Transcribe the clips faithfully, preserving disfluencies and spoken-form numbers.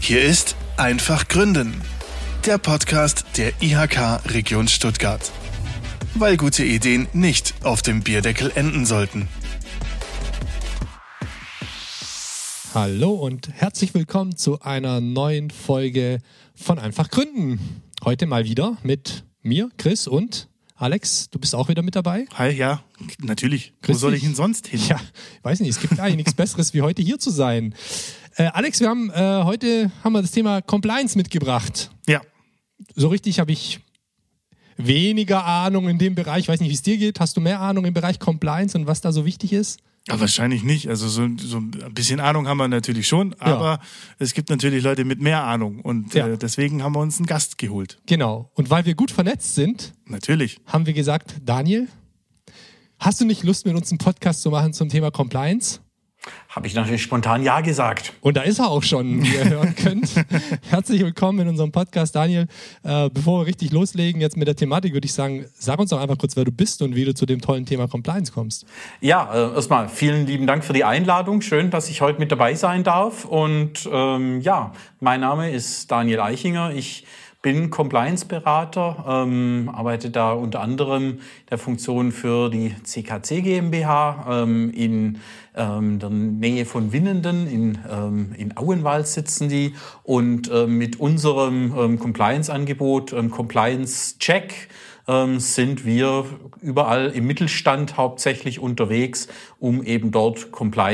Hier ist Einfach Gründen, der Podcast der I H K Region Stuttgart. Weil gute Ideen nicht auf dem Bierdeckel enden sollten. Hallo und herzlich willkommen zu einer neuen Folge von Einfach Gründen. Heute mal wieder mit mir, Chris, und Alex. Du bist auch wieder mit dabei? Hi, ja, natürlich. Grüß Wo soll dich. ich denn sonst hin? Ja, weiß nicht, es gibt eigentlich nichts Besseres, wie heute hier zu sein. Äh, Alex, wir haben äh, heute haben wir das Thema Compliance mitgebracht. Ja. So richtig habe ich weniger Ahnung in dem Bereich. Ich weiß nicht, wie es dir geht. Hast du mehr Ahnung im Bereich Compliance und was da so wichtig ist? Ja, wahrscheinlich nicht. Also so, so ein bisschen Ahnung haben wir natürlich schon, aber Ja. es gibt natürlich Leute mit mehr Ahnung und Ja. äh, deswegen haben wir uns einen Gast geholt. Genau. Und weil wir gut vernetzt sind, Natürlich. haben wir gesagt, Daniel, hast du nicht Lust, mit uns einen Podcast zu machen zum Thema Compliance? Habe ich natürlich spontan Ja gesagt. Und da ist er auch schon, wie ihr hören könnt. Herzlich willkommen in unserem Podcast, Daniel. Äh, bevor wir richtig loslegen jetzt mit der Thematik, würde ich sagen, sag uns doch einfach kurz, wer du bist und wie du zu dem tollen Thema Compliance kommst. Ja, äh, erstmal vielen lieben Dank für die Einladung. Schön, dass ich heute mit dabei sein darf. Und ähm, ja, mein Name ist Daniel Eichinger. Ich bin Compliance-Berater, ähm, arbeite da unter anderem in der Funktion für die C K C GmbH ähm, in ähm, der Nähe von Winnenden, in, ähm, in Auenwald sitzen die. Und ähm, mit unserem ähm, Compliance-Angebot, ähm, Compliance-Check, ähm, sind wir überall im Mittelstand hauptsächlich unterwegs, um eben dort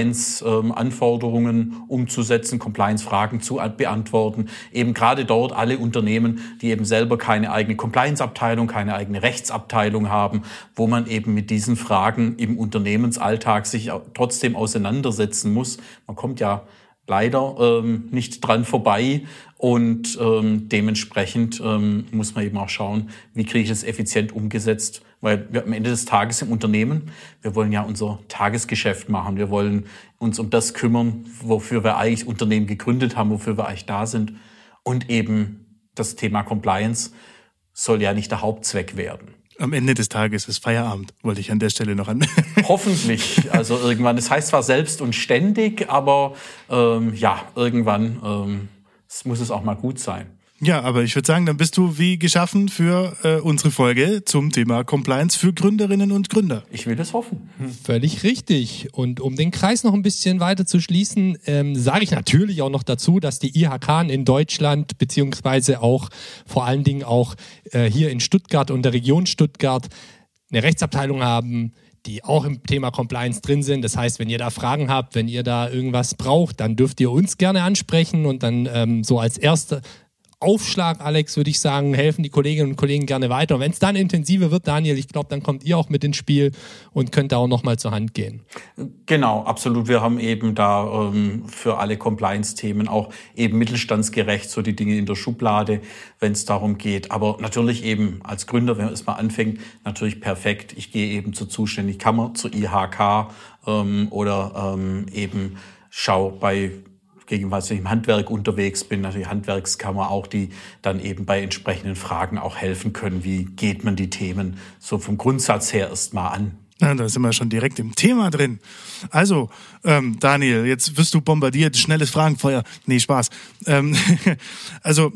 Compliance-Anforderungen ähm, umzusetzen, Compliance-Fragen zu beantworten. Eben gerade dort alle Unternehmen, die eben selber keine eigene Compliance-Abteilung, keine eigene Rechtsabteilung haben, wo man eben mit diesen Fragen im Unternehmensalltag sich trotzdem auseinandersetzen muss. Man kommt ja leider ähm, nicht dran vorbei und ähm, dementsprechend ähm, muss man eben auch schauen, wie kriege ich das effizient umgesetzt, weil wir am Ende des Tages im Unternehmen, wir wollen ja unser Tagesgeschäft machen, wir wollen uns um das kümmern, wofür wir eigentlich Unternehmen gegründet haben, wofür wir eigentlich da sind, und eben das Thema Compliance soll ja nicht der Hauptzweck werden. Am Ende des Tages ist Feierabend, wollte ich an der Stelle noch an. Hoffentlich, also irgendwann. Das heißt zwar selbst und ständig, aber ähm, ja, irgendwann ähm, muss es auch mal gut sein. Ja, aber ich würde sagen, dann bist du wie geschaffen für äh, unsere Folge zum Thema Compliance für Gründerinnen und Gründer. Ich will das hoffen. Völlig richtig. Und um den Kreis noch ein bisschen weiter zu schließen, ähm, sage ich natürlich auch noch dazu, dass die I H K in Deutschland beziehungsweise auch vor allen Dingen auch äh, hier in Stuttgart und der Region Stuttgart eine Rechtsabteilung haben, die auch im Thema Compliance drin sind. Das heißt, wenn ihr da Fragen habt, wenn ihr da irgendwas braucht, dann dürft ihr uns gerne ansprechen und dann ähm, so als erste Aufschlag, Alex, würde ich sagen, helfen die Kolleginnen und Kollegen gerne weiter. Und wenn es dann intensiver wird, Daniel, ich glaube, dann kommt ihr auch mit ins Spiel und könnt da auch nochmal zur Hand gehen. Genau, absolut. Wir haben eben da ähm, für alle Compliance-Themen auch eben mittelstandsgerecht so die Dinge in der Schublade, wenn es darum geht. Aber natürlich eben als Gründer, wenn man erstmal anfängt, natürlich perfekt. Ich gehe eben zur zuständigen Kammer, zur I H K ähm, oder ähm, eben schau bei gegenwärtig, wenn ich im Handwerk unterwegs bin, natürlich Handwerkskammer auch, die dann eben bei entsprechenden Fragen auch helfen können. Wie geht man die Themen so vom Grundsatz her erstmal an? Ja, da sind wir schon direkt im Thema drin. Also, ähm, Daniel, jetzt wirst du bombardiert, schnelles Fragenfeuer. Nee, Spaß. Ähm, also,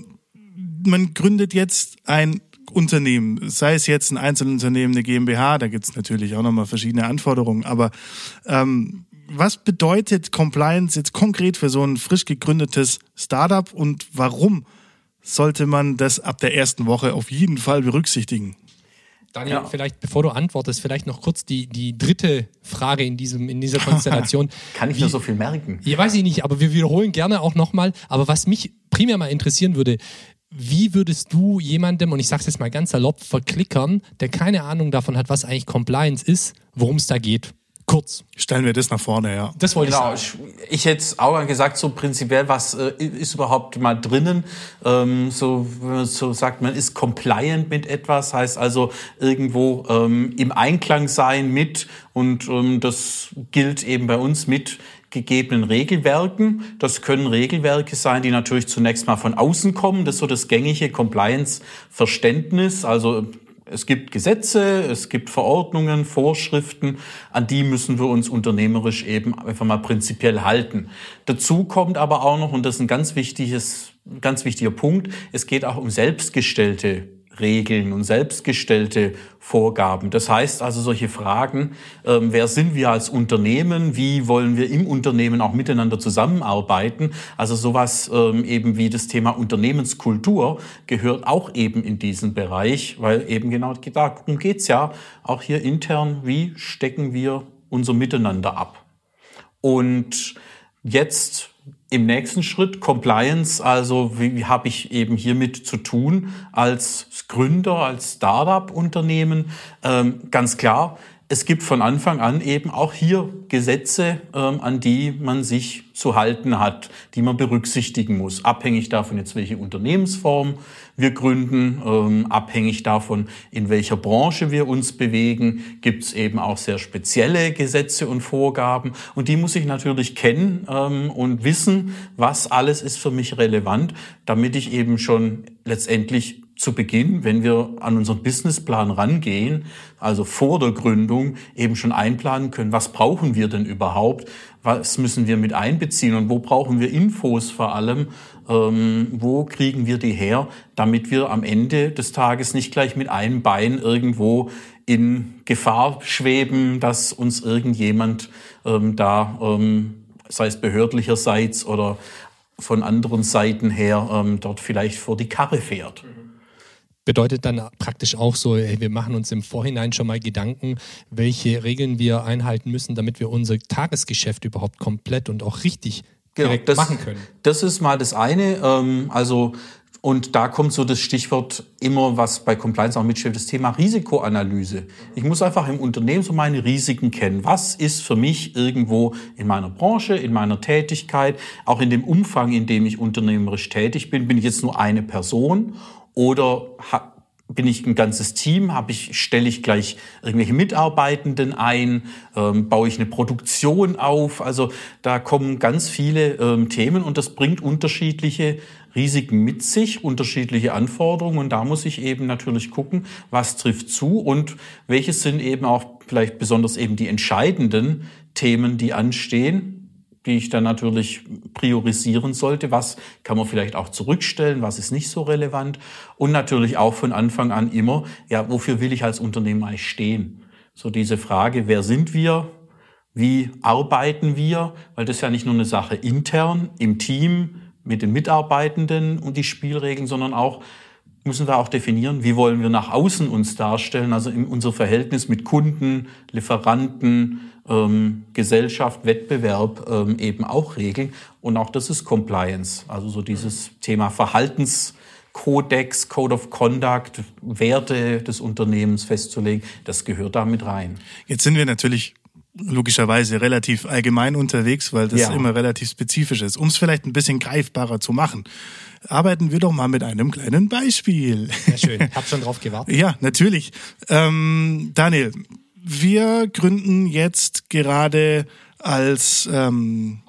man gründet jetzt ein Unternehmen, sei es jetzt ein Einzelunternehmen, eine GmbH, da gibt's natürlich auch nochmal verschiedene Anforderungen, aber ähm, was bedeutet Compliance jetzt konkret für so ein frisch gegründetes Startup und warum sollte man das ab der ersten Woche auf jeden Fall berücksichtigen? Daniel, Ja. vielleicht, bevor du antwortest, vielleicht noch kurz die, die dritte Frage in diesem, in dieser Konstellation. Kann ich Wie, mir so viel merken? Ja, weiß ich nicht, aber wir wiederholen gerne auch nochmal. Aber was mich primär mal interessieren würde, wie würdest du jemandem, und ich sage es jetzt mal ganz salopp, verklickern, der keine Ahnung davon hat, was eigentlich Compliance ist, worum es da geht? Kurz. Stellen wir das nach vorne, ja. Das wollte Genau, ich sagen. ich, ich hätte auch gesagt, so prinzipiell, was äh, ist überhaupt mal drinnen? Ähm, so, wenn man so sagt, man ist compliant mit etwas, heißt also irgendwo ähm, im Einklang sein mit, und ähm, das gilt eben bei uns mit gegebenen Regelwerken. Das können Regelwerke sein, die natürlich zunächst mal von außen kommen. Das ist so das gängige Compliance-Verständnis. Also Es gibt Gesetze, es gibt Verordnungen, Vorschriften, an die müssen wir uns unternehmerisch eben einfach mal prinzipiell halten. Dazu kommt aber auch noch, und das ist ein ganz wichtiges, ganz wichtiger Punkt, es geht auch um selbstgestellte Regeln und selbstgestellte Vorgaben. Das heißt also solche Fragen, ähm, wer sind wir als Unternehmen, wie wollen wir im Unternehmen auch miteinander zusammenarbeiten, also sowas ähm, eben wie das Thema Unternehmenskultur gehört auch eben in diesen Bereich, weil eben genau darum geht's ja, auch hier intern, wie stecken wir unser Miteinander ab. Und jetzt im nächsten Schritt Compliance, also wie, wie habe ich eben hiermit zu tun als Gründer, als Start-up-Unternehmen? Ähm, ganz klar, es gibt von Anfang an eben auch hier Gesetze, ähm, an die man sich zu halten hat, die man berücksichtigen muss. Abhängig davon jetzt, welche Unternehmensform wir gründen, ähm, abhängig davon, in welcher Branche wir uns bewegen, gibt es eben auch sehr spezielle Gesetze und Vorgaben. Und die muss ich natürlich kennen ähm, und wissen, was alles ist für mich relevant, damit ich eben schon letztendlich zu Beginn, wenn wir an unseren Businessplan rangehen, also vor der Gründung, eben schon einplanen können, was brauchen wir denn überhaupt, was müssen wir mit einbeziehen und wo brauchen wir Infos vor allem, ähm, wo kriegen wir die her, damit wir am Ende des Tages nicht gleich mit einem Bein irgendwo in Gefahr schweben, dass uns irgendjemand ähm, da, ähm, sei es behördlicherseits oder von anderen Seiten her, ähm, dort vielleicht vor die Karre fährt. Bedeutet dann praktisch auch so, ey, wir machen uns im Vorhinein schon mal Gedanken, welche Regeln wir einhalten müssen, damit wir unser Tagesgeschäft überhaupt komplett und auch richtig direkt genau, das, machen können. Das ist mal das eine. Ähm, also und da kommt so das Stichwort immer, was bei Compliance auch mitschwingt, das Thema Risikoanalyse. Ich muss einfach im Unternehmen so meine Risiken kennen. Was ist für mich irgendwo in meiner Branche, in meiner Tätigkeit, auch in dem Umfang, in dem ich unternehmerisch tätig bin, bin ich jetzt nur eine Person oder bin ich ein ganzes Team? Habe ich, stelle ich gleich irgendwelche Mitarbeitenden ein? Ähm, baue ich eine Produktion auf? Also da kommen ganz viele ähm, Themen und das bringt unterschiedliche Risiken mit sich, unterschiedliche Anforderungen und da muss ich eben natürlich gucken, was trifft zu und welche sind eben auch vielleicht besonders eben die entscheidenden Themen, die anstehen, die ich dann natürlich priorisieren sollte. Was kann man vielleicht auch zurückstellen, was ist nicht so relevant? Und natürlich auch von Anfang an immer, ja, wofür will ich als Unternehmen eigentlich stehen? So diese Frage, wer sind wir? Wie arbeiten wir? Weil das ist ja nicht nur eine Sache intern, im Team, mit den Mitarbeitenden und die Spielregeln, sondern auch müssen wir auch definieren, wie wollen wir nach außen uns darstellen, also in unser Verhältnis mit Kunden, Lieferanten, ähm, Gesellschaft, Wettbewerb ähm, eben auch regeln. Und auch das ist Compliance, also so dieses Thema Verhaltenskodex, Code of Conduct, Werte des Unternehmens festzulegen, das gehört da mit rein. Jetzt sind wir natürlich logischerweise relativ allgemein unterwegs, weil das ja immer relativ spezifisch ist. Um es vielleicht ein bisschen greifbarer zu machen, arbeiten wir doch mal mit einem kleinen Beispiel. Sehr schön, ich habe schon drauf gewartet. Ja, natürlich. Ähm, Daniel, wir gründen jetzt gerade als... Ähm,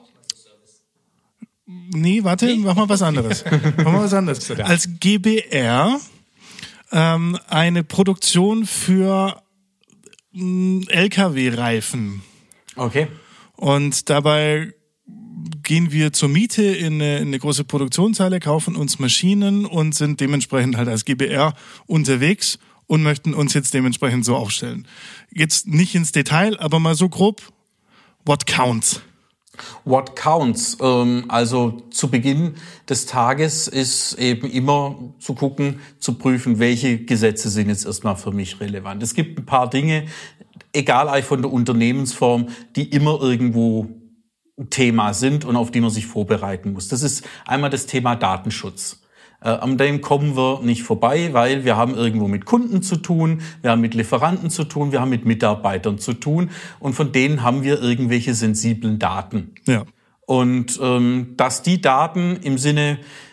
nee, warte, nee? mach mal was anderes. mach mal was anderes. Als G b R ähm, eine Produktion für L K W-Reifen. Okay. Und dabei gehen wir zur Miete in eine, in eine große Produktionshalle, kaufen uns Maschinen und sind dementsprechend halt als G b R unterwegs und möchten uns jetzt dementsprechend so aufstellen. Jetzt nicht ins Detail, aber mal so grob. What counts? What counts? Ähm, also zu Beginn des Tages ist eben immer zu gucken, zu prüfen, welche Gesetze sind jetzt erstmal für mich relevant. Es gibt ein paar Dinge, egal eigentlich von der Unternehmensform, die immer irgendwo ein Thema sind und auf die man sich vorbereiten muss. Das ist einmal das Thema Datenschutz. Äh, an dem kommen wir nicht vorbei, weil wir haben irgendwo mit Kunden zu tun, wir haben mit Lieferanten zu tun, wir haben mit Mitarbeitern zu tun und von denen haben wir irgendwelche sensiblen Daten. Ja. Und ähm, dass die Daten im Sinne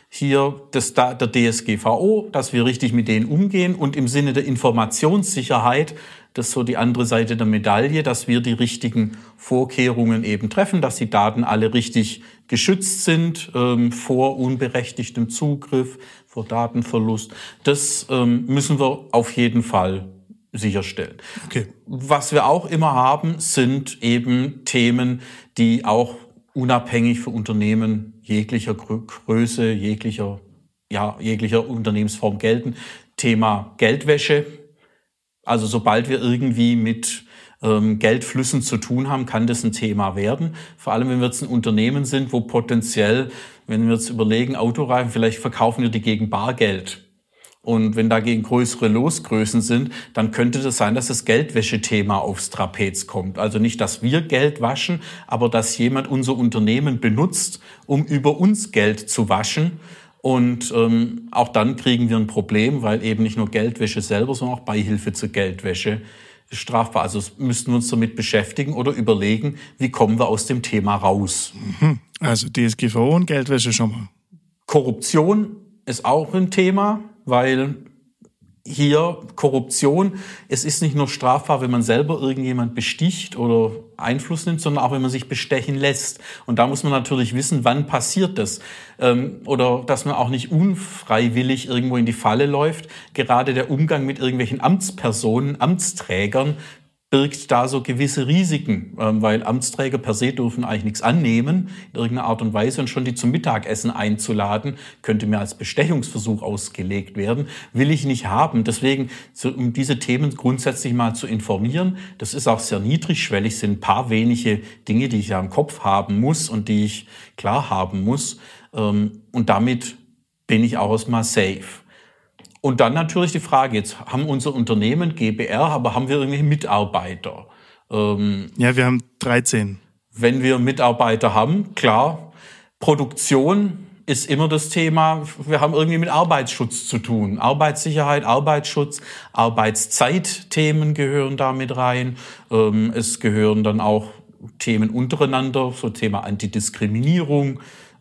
hier das, der D S G V O, dass wir richtig mit denen umgehen und im Sinne der Informationssicherheit, das ist so die andere Seite der Medaille, dass wir die richtigen Vorkehrungen eben treffen, dass die Daten alle richtig geschützt sind ähm, vor unberechtigtem Zugriff, vor Datenverlust. Das ähm, müssen wir auf jeden Fall sicherstellen. Okay. Was wir auch immer haben, sind eben Themen, die auch unabhängig für Unternehmen jeglicher Größe, jeglicher, ja, jeglicher Unternehmensform gelten. Thema Geldwäsche. Also sobald wir irgendwie mit ähm, Geldflüssen zu tun haben, kann das ein Thema werden. Vor allem, wenn wir jetzt ein Unternehmen sind, wo potenziell, wenn wir jetzt überlegen, Autoreifen, vielleicht verkaufen wir die gegen Bargeld. Und wenn dagegen größere Losgrößen sind, dann könnte das sein, dass das Geldwäsche-Thema aufs Trapez kommt. Also nicht, dass wir Geld waschen, aber dass jemand unser Unternehmen benutzt, um über uns Geld zu waschen. Und ähm, auch dann kriegen wir ein Problem, weil eben nicht nur Geldwäsche selber, sondern auch Beihilfe zur Geldwäsche ist strafbar. Also müssten wir uns damit beschäftigen oder überlegen, wie kommen wir aus dem Thema raus. Also D S G V O und Geldwäsche schon mal. Korruption ist auch ein Thema, weil hier Korruption, es ist nicht nur strafbar, wenn man selber irgendjemand besticht oder Einfluss nimmt, sondern auch, wenn man sich bestechen lässt. Und da muss man natürlich wissen, wann passiert das. Ähm, oder dass man auch nicht unfreiwillig irgendwo in die Falle läuft. Gerade der Umgang mit irgendwelchen Amtspersonen, Amtsträgern, birgt da so gewisse Risiken, weil Amtsträger per se dürfen eigentlich nichts annehmen, in irgendeiner Art und Weise, und schon die zum Mittagessen einzuladen, könnte mir als Bestechungsversuch ausgelegt werden, will ich nicht haben. Deswegen, um diese Themen grundsätzlich mal zu informieren, das ist auch sehr niedrigschwellig, sind ein paar wenige Dinge, die ich ja im Kopf haben muss und die ich klar haben muss, und damit bin ich auch erstmal safe. Und dann natürlich die Frage, jetzt haben unser Unternehmen G b R, aber haben wir irgendwelche Mitarbeiter? Ähm, ja, wir haben dreizehn. Wenn wir Mitarbeiter haben, klar. Produktion ist immer das Thema, wir haben irgendwie mit Arbeitsschutz zu tun. Arbeitssicherheit, Arbeitsschutz, Arbeitszeitthemen gehören da mit rein. Ähm, es gehören dann auch Themen untereinander, so Thema Antidiskriminierung,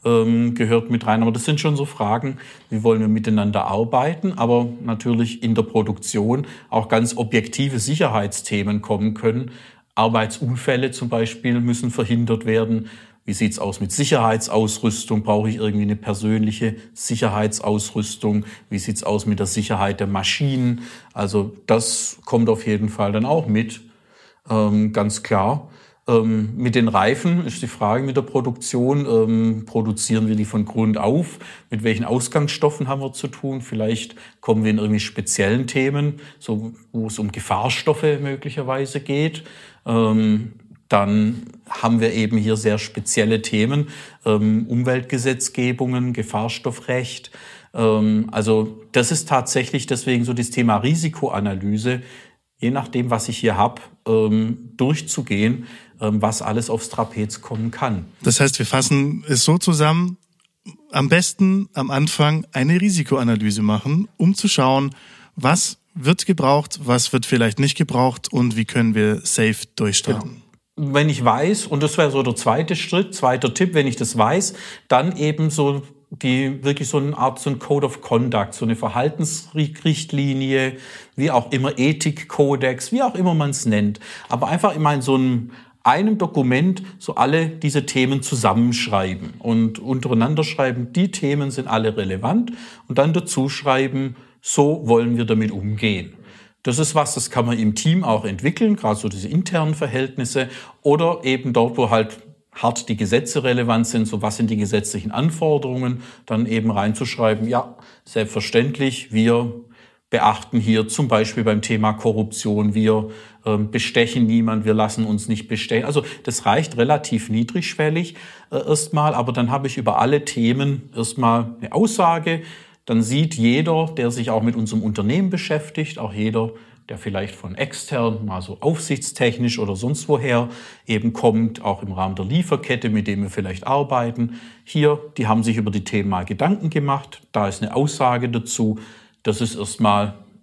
gehört mit rein. Aber das sind schon so Fragen, wie wollen wir miteinander arbeiten, aber natürlich in der Produktion auch ganz objektive Sicherheitsthemen kommen können. Arbeitsunfälle zum Beispiel müssen verhindert werden. Wie sieht's aus mit Sicherheitsausrüstung? Brauche ich irgendwie eine persönliche Sicherheitsausrüstung? Wie sieht's aus mit der Sicherheit der Maschinen? Also das kommt auf jeden Fall dann auch mit, ähm, ganz klar. Ähm, mit den Reifen ist die Frage mit der Produktion, ähm, produzieren wir die von Grund auf? Mit welchen Ausgangsstoffen haben wir zu tun? Vielleicht kommen wir in irgendwie speziellen Themen, so, wo es um Gefahrstoffe möglicherweise geht. Ähm, dann haben wir eben hier sehr spezielle Themen, ähm, Umweltgesetzgebungen, Gefahrstoffrecht. Ähm, also das ist tatsächlich deswegen so das Thema Risikoanalyse, je nachdem, was ich hier habe, ähm, durchzugehen, ähm, was alles aufs Trapez kommen kann. Das heißt, wir fassen es so zusammen, am besten am Anfang eine Risikoanalyse machen, um zu schauen, was wird gebraucht, was wird vielleicht nicht gebraucht und wie können wir safe durchstarten. Genau. Wenn ich weiß, und das wäre so der zweite Schritt, zweiter Tipp, wenn ich das weiß, dann eben so die wirklich so eine Art, so ein Code of Conduct, so eine Verhaltensrichtlinie, wie auch immer, Ethikkodex, wie auch immer man es nennt. Aber einfach immer in so einem, einem Dokument so alle diese Themen zusammenschreiben und untereinander schreiben, die Themen sind alle relevant und dann dazu schreiben, so wollen wir damit umgehen. Das ist was, das kann man im Team auch entwickeln, gerade so diese internen Verhältnisse oder eben dort, wo halt hart die Gesetze relevant sind, so was sind die gesetzlichen Anforderungen, dann eben reinzuschreiben, ja, selbstverständlich, wir beachten hier zum Beispiel beim Thema Korruption, wir äh, bestechen niemand, wir lassen uns nicht bestechen. Also das reicht relativ niedrigschwellig äh, erstmal, aber dann habe ich über alle Themen erstmal eine Aussage. Dann sieht jeder, der sich auch mit unserem Unternehmen beschäftigt, auch jeder, der vielleicht von extern, mal so aufsichtstechnisch oder sonst woher eben kommt, auch im Rahmen der Lieferkette, mit dem wir vielleicht arbeiten. Hier, die haben sich über die Themen mal Gedanken gemacht. Da ist eine Aussage dazu. Das ist erstmal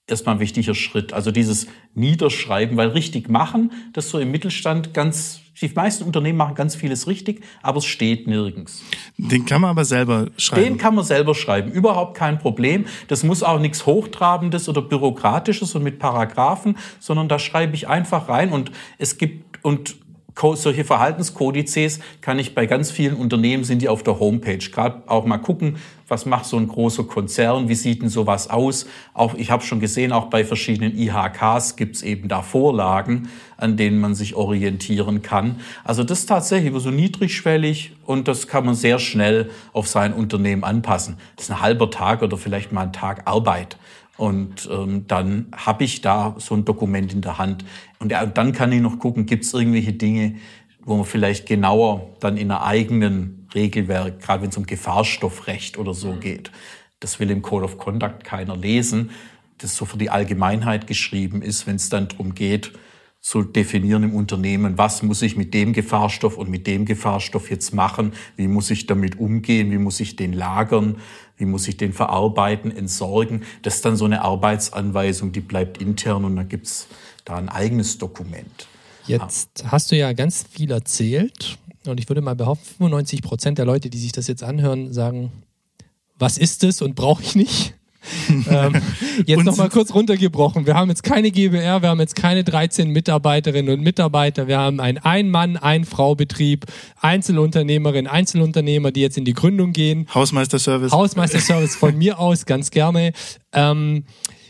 erstmal ein wichtiger Schritt. Also dieses Niederschreiben, weil richtig machen, das so im Mittelstand ganz, die meisten Unternehmen machen ganz vieles richtig, aber es steht nirgends. Den kann man aber selber schreiben. Den kann man selber schreiben, überhaupt kein Problem. Das muss auch nichts Hochtrabendes oder Bürokratisches und mit Paragraphen, sondern da schreibe ich einfach rein und es gibt, und solche Verhaltenskodizes kann ich bei ganz vielen Unternehmen, sind die auf der Homepage. Gerade auch mal gucken, was macht so ein großer Konzern, wie sieht denn sowas aus. Auch ich habe schon gesehen, auch bei verschiedenen I H Ks gibt es eben da Vorlagen, an denen man sich orientieren kann. Also das ist tatsächlich so niedrigschwellig und das kann man sehr schnell auf sein Unternehmen anpassen. Das ist ein halber Tag oder vielleicht mal ein Tag Arbeit. Und ähm, dann habe ich da so ein Dokument in der Hand. Und ja, dann kann ich noch gucken, gibt es irgendwelche Dinge, wo man vielleicht genauer dann in einer eigenen Regelwerk, gerade wenn es um Gefahrstoffrecht oder so geht, das will im Code of Conduct keiner lesen, das so für die Allgemeinheit geschrieben ist, wenn es dann darum geht, zu definieren im Unternehmen, was muss ich mit dem Gefahrstoff und mit dem Gefahrstoff jetzt machen, wie muss ich damit umgehen, wie muss ich den lagern, wie muss ich den verarbeiten, entsorgen. Das ist dann so eine Arbeitsanweisung, die bleibt intern und dann gibt's da ein eigenes Dokument. Jetzt hast du ja ganz viel erzählt und ich würde mal behaupten, fünfundneunzig Prozent der Leute, die sich das jetzt anhören, sagen, was ist das und brauche ich nicht? ähm, jetzt nochmal kurz runtergebrochen. Wir haben jetzt keine G b R, wir haben jetzt keine dreizehn Mitarbeiterinnen und Mitarbeiter, wir haben einen Ein-Mann-, Ein-Frau-Betrieb, Einzelunternehmerinnen, Einzelunternehmer, die jetzt in die Gründung gehen. Hausmeisterservice. Hausmeisterservice von mir aus, ganz gerne. Ähm,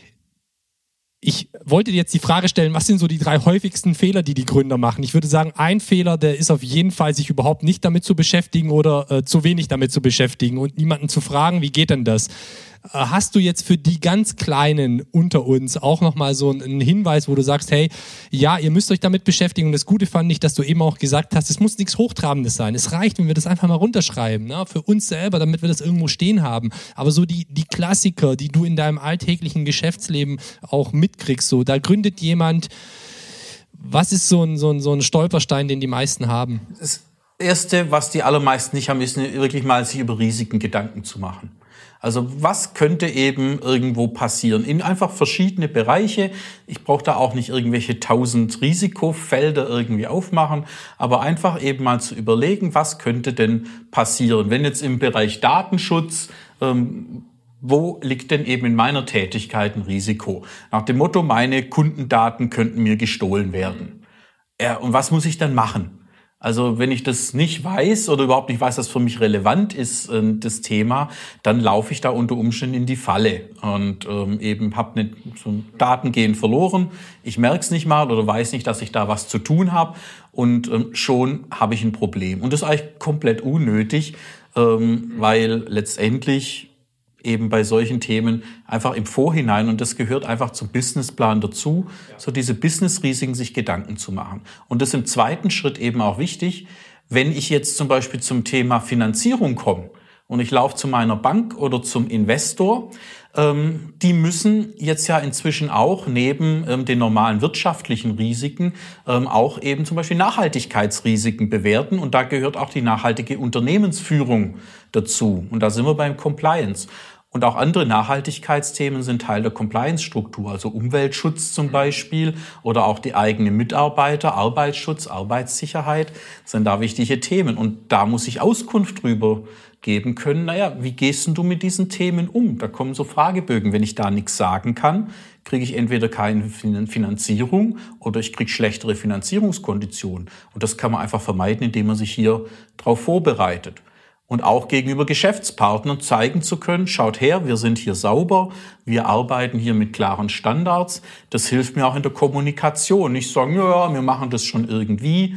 Ich wollte dir jetzt die Frage stellen, was sind so die drei häufigsten Fehler, die die Gründer machen? Ich würde sagen, ein Fehler, der ist auf jeden Fall, sich überhaupt nicht damit zu beschäftigen oder äh, zu wenig damit zu beschäftigen und niemanden zu fragen, wie geht denn das? Äh, hast du jetzt für die ganz Kleinen unter uns auch nochmal so einen Hinweis, wo du sagst, hey, ja, ihr müsst euch damit beschäftigen und das Gute fand ich, dass du eben auch gesagt hast, es muss nichts Hochtrabendes sein. Es reicht, wenn wir das einfach mal runterschreiben, ne? Für uns selber, damit wir das irgendwo stehen haben. Aber so die, die Klassiker, die du in deinem alltäglichen Geschäftsleben auch mitkriegst, so, da gründet jemand, was ist so ein, so ein, so ein Stolperstein, den die meisten haben? Das Erste, was die allermeisten nicht haben, ist wirklich mal sich über Risiken Gedanken zu machen. Also was könnte eben irgendwo passieren? In einfach verschiedene Bereiche. Ich brauche da auch nicht irgendwelche tausend Risikofelder irgendwie aufmachen, aber einfach eben mal zu überlegen, was könnte denn passieren? Wenn jetzt im Bereich Datenschutz, ähm, wo liegt denn eben in meiner Tätigkeit ein Risiko? Nach dem Motto, meine Kundendaten könnten mir gestohlen werden. Ja, und was muss ich dann machen? Also wenn ich das nicht weiß oder überhaupt nicht weiß, dass für mich relevant ist, äh, das Thema, dann laufe ich da unter Umständen in die Falle und ähm, eben habe nicht so Daten gehen verloren. Ich merke es nicht mal oder weiß nicht, dass ich da was zu tun habe und ähm, schon habe ich ein Problem. Und das ist eigentlich komplett unnötig, ähm, weil letztendlich eben bei solchen Themen einfach im Vorhinein, und das gehört einfach zum Businessplan dazu, so diese Business-Risiken sich Gedanken zu machen. Und das ist im zweiten Schritt eben auch wichtig, wenn ich jetzt zum Beispiel zum Thema Finanzierung komme und ich laufe zu meiner Bank oder zum Investor, ähm, die müssen jetzt ja inzwischen auch neben ähm, den normalen wirtschaftlichen Risiken ähm, auch eben zum Beispiel Nachhaltigkeitsrisiken bewerten, und da gehört auch die nachhaltige Unternehmensführung dazu. Und da sind wir beim Compliance. Und auch andere Nachhaltigkeitsthemen sind Teil der Compliance-Struktur, also Umweltschutz zum Beispiel oder auch die eigenen Mitarbeiter, Arbeitsschutz, Arbeitssicherheit sind da wichtige Themen. Und da muss ich Auskunft drüber geben können. Naja, wie gehst denn du mit diesen Themen um? Da kommen so Fragebögen. Wenn ich da nichts sagen kann, kriege ich entweder keine Finanzierung oder ich kriege schlechtere Finanzierungskonditionen. Und das kann man einfach vermeiden, indem man sich hier darauf vorbereitet. Und auch gegenüber Geschäftspartnern zeigen zu können, schaut her, wir sind hier sauber, wir arbeiten hier mit klaren Standards. Das hilft mir auch in der Kommunikation. Nicht sagen, ja, wir machen das schon irgendwie.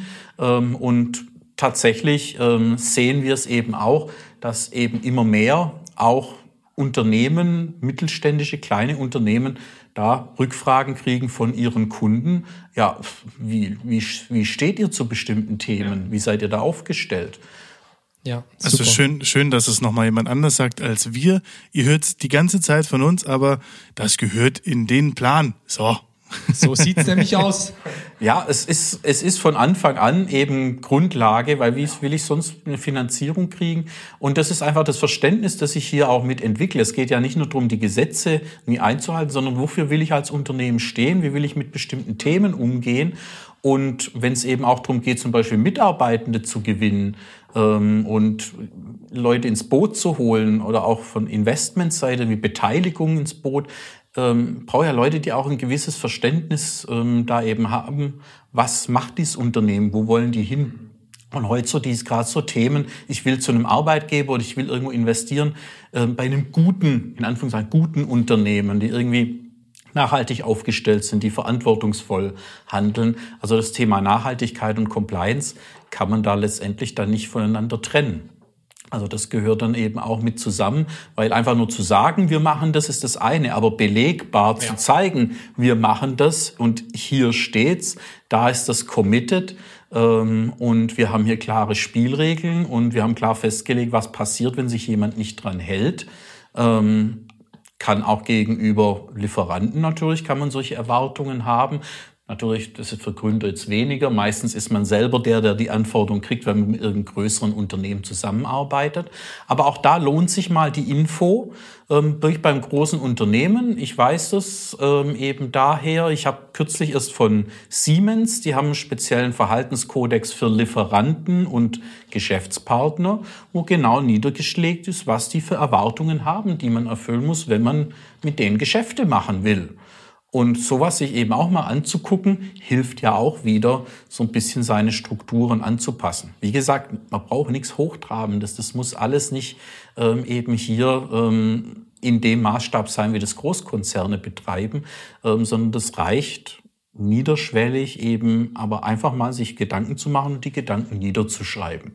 Und tatsächlich sehen wir es eben auch, dass eben immer mehr auch Unternehmen, mittelständische, kleine Unternehmen, da Rückfragen kriegen von ihren Kunden. Ja, wie, wie, wie steht ihr zu bestimmten Themen? Wie seid ihr da aufgestellt? Ja, also schön, schön, dass es nochmal jemand anders sagt als wir. Ihr hört es die ganze Zeit von uns, aber das gehört in den Plan. So. So sieht's nämlich aus. Ja, es ist, es ist von Anfang an eben Grundlage, weil wie will ich sonst eine Finanzierung kriegen? Und das ist einfach das Verständnis, das ich hier auch mit entwickle. Es geht ja nicht nur darum, die Gesetze nie einzuhalten, sondern wofür will ich als Unternehmen stehen? Wie will ich mit bestimmten Themen umgehen? Und wenn es eben auch darum geht, zum Beispiel Mitarbeitende zu gewinnen ähm, und Leute ins Boot zu holen oder auch von Investmentseite wie Beteiligung ins Boot, ähm, brauche ja Leute, die auch ein gewisses Verständnis ähm, da eben haben. Was macht dieses Unternehmen? Wo wollen die hin? Und heute so dies gerade so Themen, ich will zu einem Arbeitgeber oder ich will irgendwo investieren, äh, bei einem guten, in Anführungszeichen, guten Unternehmen, die irgendwie nachhaltig aufgestellt sind, die verantwortungsvoll handeln. Also das Thema Nachhaltigkeit und Compliance kann man da letztendlich dann nicht voneinander trennen. Also das gehört dann eben auch mit zusammen, weil einfach nur zu sagen, wir machen das, ist das eine, aber belegbar ja. zu zeigen, wir machen das und hier steht's, da ist das committed ähm, und wir haben hier klare Spielregeln und wir haben klar festgelegt, was passiert, wenn sich jemand nicht dran hält. Ähm, kann auch gegenüber Lieferanten natürlich, kann man solche Erwartungen haben. Natürlich, das ist für Gründer jetzt weniger. Meistens ist man selber der, der die Anforderungen kriegt, wenn man mit irgendeinem größeren Unternehmen zusammenarbeitet. Aber auch da lohnt sich mal die Info ähm, durch beim großen Unternehmen. Ich weiß das ähm, eben daher. Ich habe kürzlich erst von Siemens, die haben einen speziellen Verhaltenskodex für Lieferanten und Geschäftspartner, wo genau niedergeschlägt ist, was die für Erwartungen haben, die man erfüllen muss, wenn man mit denen Geschäfte machen will. Und sowas sich eben auch mal anzugucken, hilft ja auch wieder, so ein bisschen seine Strukturen anzupassen. Wie gesagt, man braucht nichts Hochtrabendes. Das muss alles nicht ähm, eben hier ähm, in dem Maßstab sein, wie das Großkonzerne betreiben, ähm, sondern das reicht niederschwellig eben, aber einfach mal sich Gedanken zu machen und die Gedanken niederzuschreiben.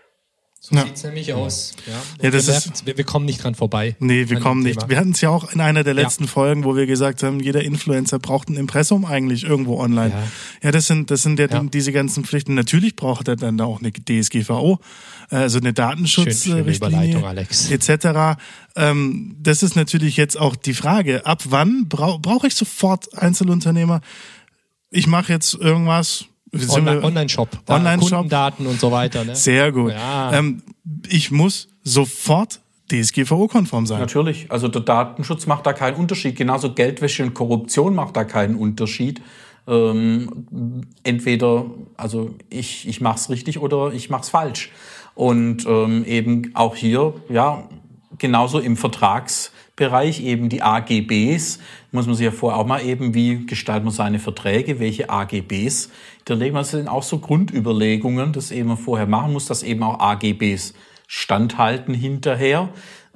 So ja. sieht's nämlich aus. Ja, ja, das wir, ist, wir, wir kommen nicht dran vorbei. Nee, wir kommen nicht. Thema. Wir hatten es ja auch in einer der letzten ja. Folgen, wo wir gesagt haben, jeder Influencer braucht ein Impressum eigentlich irgendwo online. Ja, ja das sind das sind ja, ja. diese ganzen Pflichten. Natürlich braucht er dann auch eine D S G V O, also eine Datenschutzrichtlinie et cetera. Ähm, das ist natürlich jetzt auch die Frage, ab wann brauche brauch ich sofort Einzelunternehmer? Ich mache jetzt irgendwas... Online, Online-Shop, Online-Shop, Kundendaten und so weiter. Ne? Sehr gut. Ja. Ähm, ich muss sofort D S G V O-konform sein. Natürlich. Also der Datenschutz macht da keinen Unterschied. Genauso Geldwäsche und Korruption macht da keinen Unterschied. Ähm, entweder, also ich ich mach's richtig oder ich mach's falsch. Und ähm, eben auch hier, ja, genauso im Vertragsbereich eben die A G Bs, muss man sich ja vorher auch mal eben, wie gestaltet man seine Verträge, welche A G Bs hinterlegen. Das sind auch so Grundüberlegungen, das eben man vorher machen muss, dass eben auch A G Bs standhalten hinterher.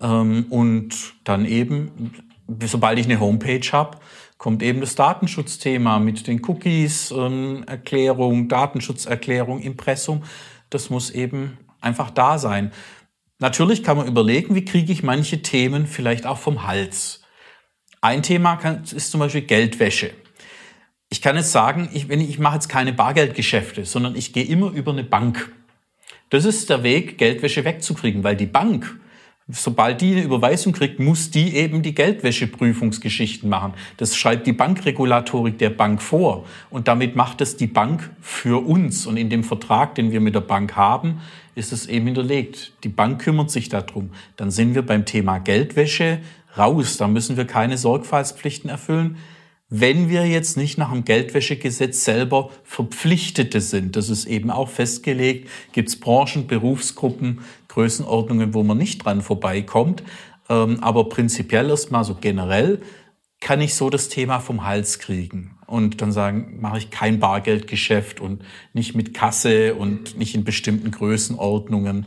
Und dann eben, sobald ich eine Homepage habe, kommt eben das Datenschutzthema mit den Cookies, Erklärung, Datenschutzerklärung, Impressum. Das muss eben einfach da sein. Natürlich kann man überlegen, wie kriege ich manche Themen vielleicht auch vom Hals. Ein Thema kann, ist zum Beispiel Geldwäsche. Ich kann jetzt sagen, ich, wenn ich, ich mache jetzt keine Bargeldgeschäfte, sondern ich gehe immer über eine Bank. Das ist der Weg, Geldwäsche wegzukriegen, weil die Bank, sobald die eine Überweisung kriegt, muss die eben die Geldwäscheprüfungsgeschichten machen. Das schreibt die Bankregulatorik der Bank vor. Und damit macht es die Bank für uns. Und in dem Vertrag, den wir mit der Bank haben, ist es eben hinterlegt. Die Bank kümmert sich darum. Dann sind wir beim Thema Geldwäsche raus. Da müssen wir keine Sorgfaltspflichten erfüllen, wenn wir jetzt nicht nach dem Geldwäschegesetz selber Verpflichtete sind. Das ist eben auch festgelegt. Gibt es Branchen, Berufsgruppen, Größenordnungen, wo man nicht dran vorbeikommt. Aber prinzipiell erstmal so generell kann ich so das Thema vom Hals kriegen und dann sagen, mache ich kein Bargeldgeschäft und nicht mit Kasse und nicht in bestimmten Größenordnungen.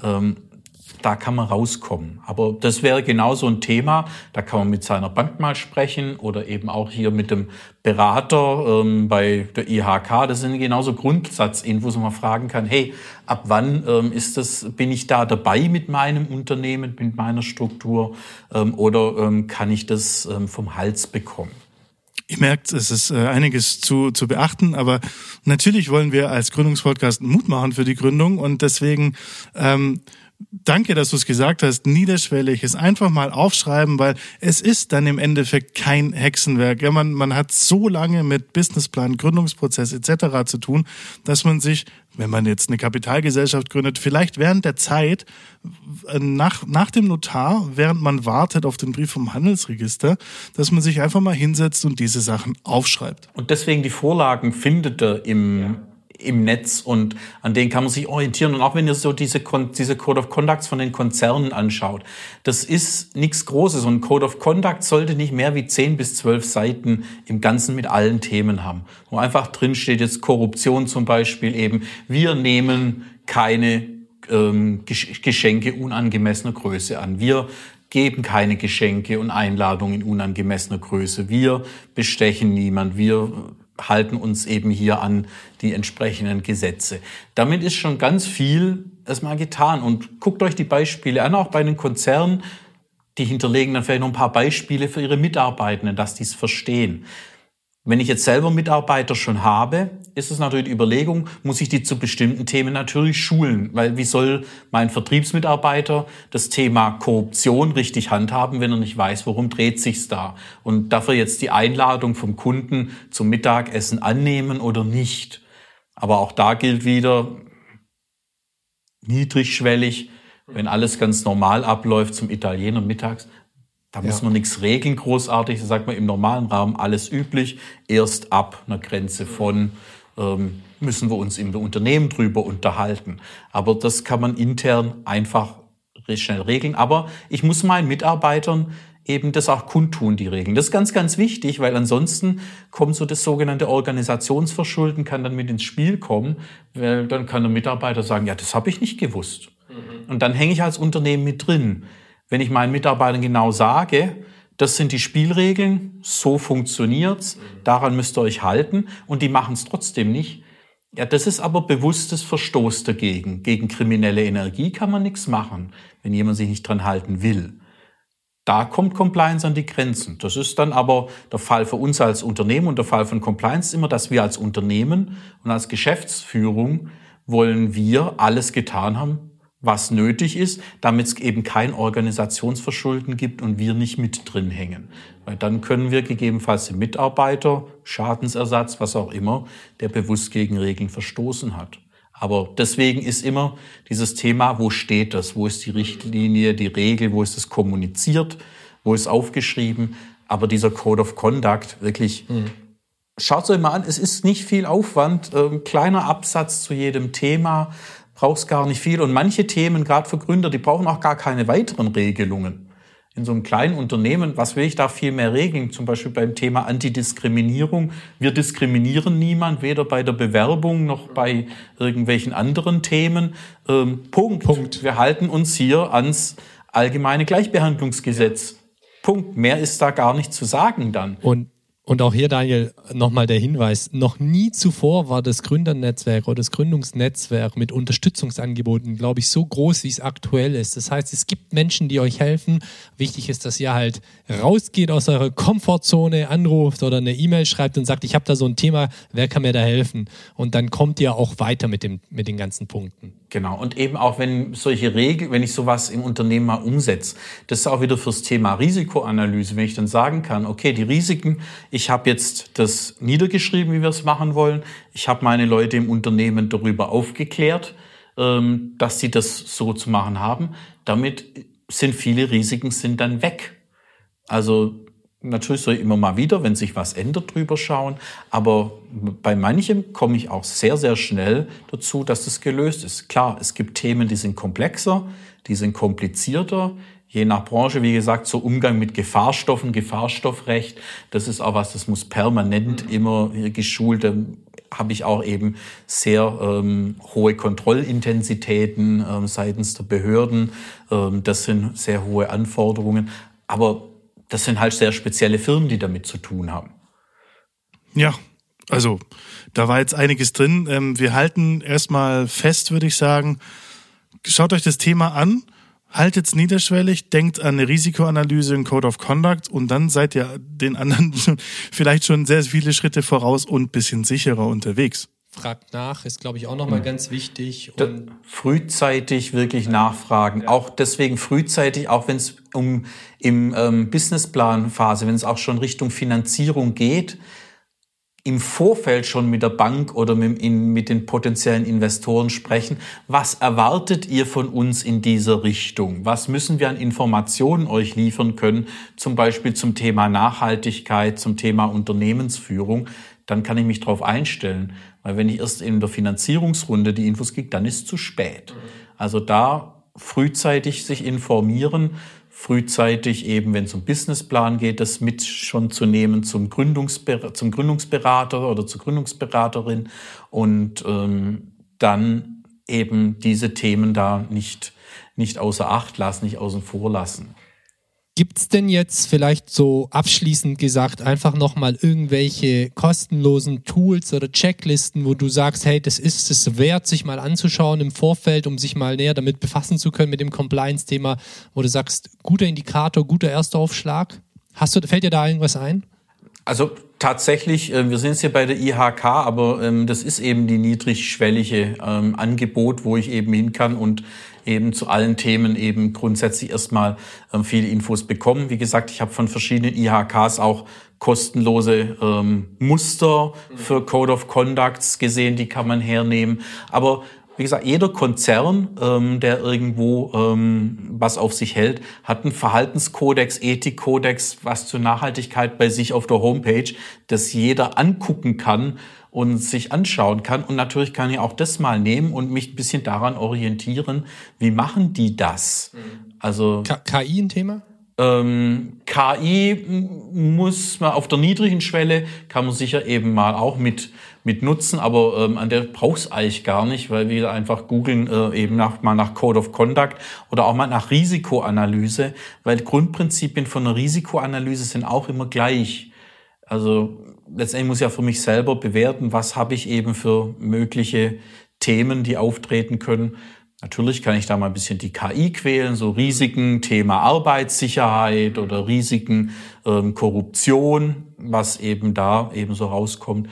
Da kann man rauskommen. Aber das wäre genau so ein Thema. Da kann man mit seiner Bank mal sprechen oder eben auch hier mit dem Berater ähm, bei der I H K. Das sind genauso Grundsatzinfos, wo man fragen kann, hey, ab wann ähm, ist das, bin ich da dabei mit meinem Unternehmen, mit meiner Struktur ähm, oder ähm, kann ich das ähm, vom Hals bekommen? Ihr merkt, es ist äh, einiges zu zu beachten, aber natürlich wollen wir als Gründungspodcast Mut machen für die Gründung und deswegen ähm, danke, dass du es gesagt hast, niederschwellig, es einfach mal aufschreiben, weil es ist dann im Endeffekt kein Hexenwerk. Ja, man, man hat so lange mit Businessplan, Gründungsprozess et cetera zu tun, dass man sich, wenn man jetzt eine Kapitalgesellschaft gründet, vielleicht während der Zeit, nach, nach dem Notar, während man wartet auf den Brief vom Handelsregister, dass man sich einfach mal hinsetzt und diese Sachen aufschreibt. Und deswegen die Vorlagen findet ihr im... Ja. im Netz und an denen kann man sich orientieren. Und auch wenn ihr so diese, diese Code of Conducts von den Konzernen anschaut, das ist nichts Großes. Und ein Code of Conduct sollte nicht mehr wie zehn bis zwölf Seiten im Ganzen mit allen Themen haben. Wo einfach drin steht jetzt Korruption zum Beispiel eben. Wir nehmen keine ähm, Geschenke unangemessener Größe an. Wir geben keine Geschenke und Einladungen in unangemessener Größe. Wir bestechen niemand. Wir halten uns eben hier an die entsprechenden Gesetze. Damit ist schon ganz viel erstmal getan. Und guckt euch die Beispiele an, auch bei den Konzernen. Die hinterlegen dann vielleicht noch ein paar Beispiele für ihre Mitarbeitenden, dass die es verstehen. Wenn ich jetzt selber Mitarbeiter schon habe, ist es natürlich die Überlegung, muss ich die zu bestimmten Themen natürlich schulen. Weil wie soll mein Vertriebsmitarbeiter das Thema Korruption richtig handhaben, wenn er nicht weiß, worum dreht sich's da? Und darf er jetzt die Einladung vom Kunden zum Mittagessen annehmen oder nicht? Aber auch da gilt wieder niedrigschwellig, wenn alles ganz normal abläuft zum Italiener mittags. Da muss ja. man nichts regeln großartig, da sagt man im normalen Rahmen alles üblich. Erst ab einer Grenze von ähm, müssen wir uns im Unternehmen drüber unterhalten. Aber das kann man intern einfach schnell regeln. Aber ich muss meinen Mitarbeitern eben das auch kundtun, die Regeln. Das ist ganz, ganz wichtig, weil ansonsten kommt so das sogenannte Organisationsverschulden, kann dann mit ins Spiel kommen, weil dann kann der Mitarbeiter sagen, ja, das habe ich nicht gewusst. Mhm. Und dann hänge ich als Unternehmen mit drin. Wenn ich meinen Mitarbeitern genau sage, das sind die Spielregeln, so funktioniert's, daran müsst ihr euch halten und die machen es trotzdem nicht. Ja, das ist aber bewusstes Verstoß dagegen. Gegen kriminelle Energie kann man nichts machen, wenn jemand sich nicht dran halten will. Da kommt Compliance an die Grenzen. Das ist dann aber der Fall für uns als Unternehmen und der Fall von Compliance ist immer, dass wir als Unternehmen und als Geschäftsführung wollen wir alles getan haben, was nötig ist, damit es eben kein Organisationsverschulden gibt und wir nicht mit drin hängen. Weil dann können wir gegebenenfalls den Mitarbeiter, Schadensersatz, was auch immer, der bewusst gegen Regeln verstoßen hat. Aber deswegen ist immer dieses Thema, wo steht das? Wo ist die Richtlinie, die Regel? Wo ist es kommuniziert? Wo ist aufgeschrieben? Aber dieser Code of Conduct, wirklich, mhm. schaut es euch mal an, es ist nicht viel Aufwand, ein kleiner Absatz zu jedem Thema, brauchst gar nicht viel. Und manche Themen, gerade für Gründer, die brauchen auch gar keine weiteren Regelungen. In so einem kleinen Unternehmen, was will ich da viel mehr regeln? Zum Beispiel beim Thema Antidiskriminierung. Wir diskriminieren niemand, weder bei der Bewerbung noch bei irgendwelchen anderen Themen. Ähm, Punkt. Punkt. Wir halten uns hier ans allgemeine Gleichbehandlungsgesetz. Ja. Punkt. Mehr ist da gar nicht zu sagen dann. Und Und auch hier, Daniel, nochmal der Hinweis, noch nie zuvor war das Gründernetzwerk oder das Gründungsnetzwerk mit Unterstützungsangeboten, glaube ich, so groß, wie es aktuell ist. Das heißt, es gibt Menschen, die euch helfen. Wichtig ist, dass ihr halt rausgeht aus eurer Komfortzone, anruft oder eine E-Mail schreibt und sagt, ich habe da so ein Thema, wer kann mir da helfen? Und dann kommt ihr auch weiter mit dem, mit den ganzen Punkten. Genau, und eben auch wenn solche Regeln, wenn ich sowas im Unternehmen mal umsetze, das ist auch wieder fürs Thema Risikoanalyse, wenn ich dann sagen kann, okay, die Risiken, ich habe jetzt das niedergeschrieben, wie wir es machen wollen, ich habe meine Leute im Unternehmen darüber aufgeklärt, dass sie das so zu machen haben, damit sind viele Risiken sind dann weg. Also natürlich soll ich immer mal wieder, wenn sich was ändert, drüber schauen. Aber bei manchem komme ich auch sehr, sehr schnell dazu, dass das gelöst ist. Klar, es gibt Themen, die sind komplexer, die sind komplizierter. Je nach Branche, wie gesagt, so Umgang mit Gefahrstoffen, Gefahrstoffrecht, das ist auch was, das muss permanent immer geschult. Da habe ich auch eben sehr ähm, hohe Kontrollintensitäten ähm, seitens der Behörden. Ähm, das sind sehr hohe Anforderungen. Aber das sind halt sehr spezielle Firmen, die damit zu tun haben. Ja, also da war jetzt einiges drin. Wir halten erstmal fest, würde ich sagen, schaut euch das Thema an, haltet's niederschwellig, denkt an eine Risikoanalyse, einen Code of Conduct und dann seid ihr den anderen vielleicht schon sehr viele Schritte voraus und ein bisschen sicherer unterwegs. fragt nach, ist, glaube ich, auch nochmal ganz wichtig. Und frühzeitig wirklich nachfragen. Ja. Auch deswegen frühzeitig, auch wenn es um im ähm, Businessplan-Phase, wenn es auch schon Richtung Finanzierung geht, im Vorfeld schon mit der Bank oder mit, in, mit den potenziellen Investoren sprechen. Was erwartet ihr von uns in dieser Richtung? Was müssen wir an Informationen euch liefern können? Zum Beispiel zum Thema Nachhaltigkeit, zum Thema Unternehmensführung. Dann kann ich mich darauf einstellen. Weil wenn ich erst in der Finanzierungsrunde die Infos kriege, dann ist es zu spät. Also da frühzeitig sich informieren, frühzeitig eben, wenn es um Businessplan geht, das mit schon zu nehmen zum, Gründungsber- zum Gründungsberater oder zur Gründungsberaterin und ähm, dann eben diese Themen da nicht, nicht außer Acht lassen, nicht außen vor lassen. Gibt's denn jetzt vielleicht so abschließend gesagt einfach nochmal irgendwelche kostenlosen Tools oder Checklisten, wo du sagst, hey, das ist es wert, sich mal anzuschauen im Vorfeld, um sich mal näher damit befassen zu können mit dem Compliance-Thema, wo du sagst, guter Indikator, guter Erstaufschlag? Hast du, fällt dir da irgendwas ein? Also tatsächlich, wir sind jetzt hier bei der I H K, aber das ist eben die niedrigschwellige Angebot, wo ich eben hin kann und eben zu allen Themen eben grundsätzlich erstmal ähm, viele Infos bekommen. Wie gesagt, ich habe von verschiedenen I H Ks auch kostenlose ähm, Muster für Code of Conducts gesehen, die kann man hernehmen. Aber wie gesagt, jeder Konzern, ähm, der irgendwo ähm, was auf sich hält, hat einen Verhaltenskodex, Ethikkodex, was zur Nachhaltigkeit bei sich auf der Homepage, das jeder angucken kann und sich anschauen kann. Und natürlich kann ich auch das mal nehmen und mich ein bisschen daran orientieren, wie machen die das? Also K- KI ein Thema? Ähm, K I muss man auf der niedrigen Schwelle, kann man sicher eben mal auch mit mit nutzen, aber ähm, an der braucht's eigentlich gar nicht, weil wir einfach googeln äh, eben nach, mal nach Code of Conduct oder auch mal nach Risikoanalyse, weil Grundprinzipien von einer Risikoanalyse sind auch immer gleich. Also letztendlich muss ich ja für mich selber bewerten, was habe ich eben für mögliche Themen, die auftreten können. Natürlich kann ich da mal ein bisschen die K I quälen, so Risiken, Thema Arbeitssicherheit oder Risiken, ähm, Korruption, was eben da eben so rauskommt.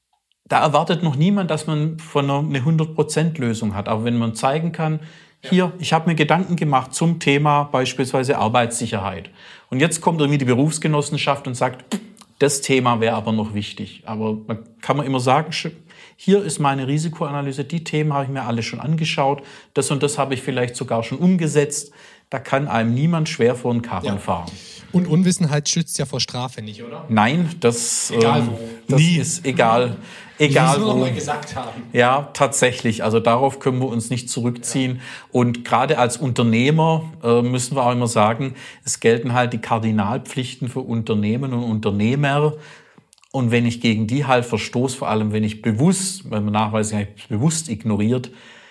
Da erwartet noch niemand, dass man von einer eine hundert Prozent Lösung hat. Aber wenn man zeigen kann, hier, ich habe mir Gedanken gemacht zum Thema beispielsweise Arbeitssicherheit. Und jetzt kommt irgendwie die Berufsgenossenschaft und sagt, das Thema wäre aber noch wichtig. Aber man kann man immer sagen, hier ist meine Risikoanalyse, die Themen habe ich mir alle schon angeschaut, das und das habe ich vielleicht sogar schon umgesetzt. Da kann einem niemand schwer vor den Karren ja. fahren. Und Unwissenheit schützt ja vor Strafe nicht, oder? Nein, das, egal ähm, das Nie. ist egal. Egal, wie wir wo. mal gesagt haben. Ja, tatsächlich. Also darauf können wir uns nicht zurückziehen. Ja. Und gerade als Unternehmer äh, müssen wir auch immer sagen, es gelten halt die Kardinalpflichten für Unternehmen und Unternehmer. Und wenn ich gegen die halt verstoße, vor allem wenn ich bewusst, wenn man nachweislich bewusst ignoriert,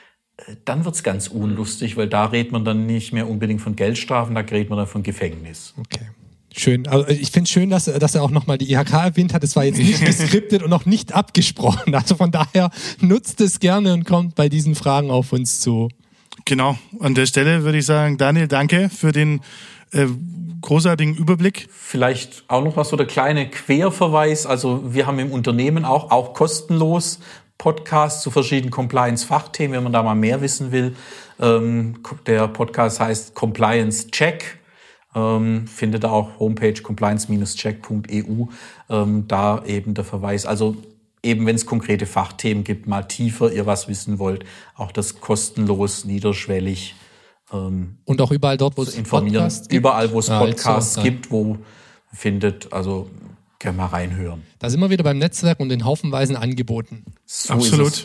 dann wird's ganz unlustig, weil da redet man dann nicht mehr unbedingt von Geldstrafen, da redet man dann von Gefängnis. Okay. Schön. Also ich finde es schön, dass, dass er auch nochmal die I H K erwähnt hat. Es war jetzt nicht geskriptet und auch nicht abgesprochen. Also von daher nutzt es gerne und kommt bei diesen Fragen auf uns zu. Genau. An der Stelle würde ich sagen, Daniel, danke für den äh, großartigen Überblick. Vielleicht auch noch was so der kleine Querverweis. Also wir haben im Unternehmen auch, auch kostenlos Podcasts zu verschiedenen Compliance-Fachthemen, wenn man da mal mehr wissen will. Ähm, der Podcast heißt Compliance Check. Ähm, findet auch Homepage compliance dash check punkt e u. Ähm, da eben der Verweis. Also eben, wenn es konkrete Fachthemen gibt, mal tiefer ihr was wissen wollt, auch das kostenlos, niederschwellig. Ähm, Und auch überall dort, wo es Podcasts gibt? Überall, wo es Podcasts ja, gibt, wo findet, also können wir mal reinhören. Da sind wir wieder beim Netzwerk und den haufenweisen Angeboten. So Absolut.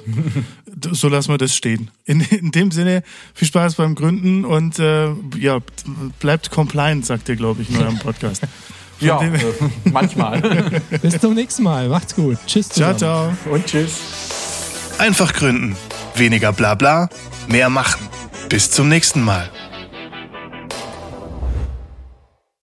So lassen wir das stehen. In, in dem Sinne, viel Spaß beim Gründen und äh, ja, bleibt compliant, sagt ihr, glaube ich, in eurem Podcast. Von ja, äh, manchmal. Bis zum nächsten Mal. Macht's gut. Tschüss zusammen. Ciao, ciao. Und tschüss. Einfach gründen. Weniger Blabla, mehr machen. Bis zum nächsten Mal.